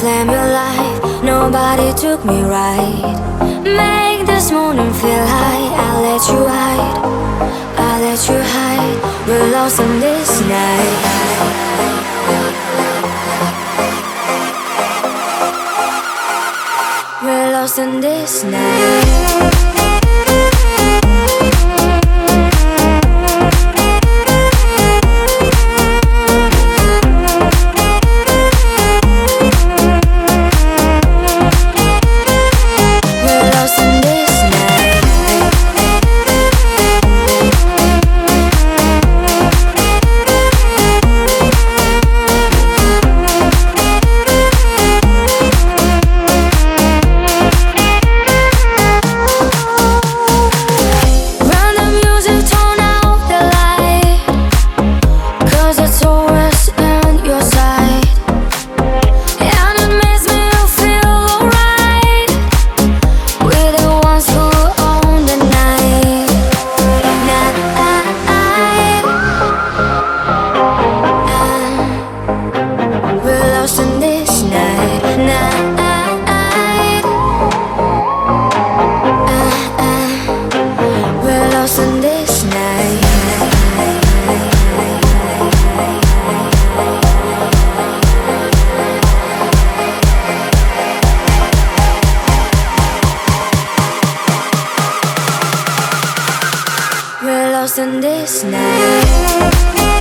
flame your life. Nobody took me right. Make this morning feel high. I'll let you hide. I'll let you hide. We're lost in this night. We're lost in this night. Lost in this night.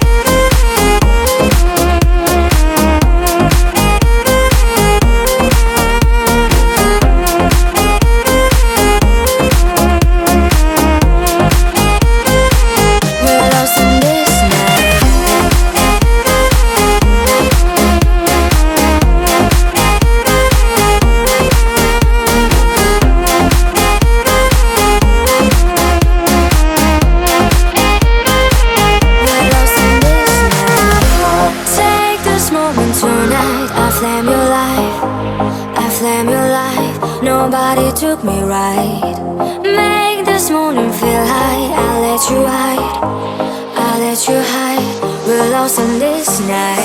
Nobody took me right. Make this morning feel high. I'll let you hide. I'll let you hide. We're lost in this night.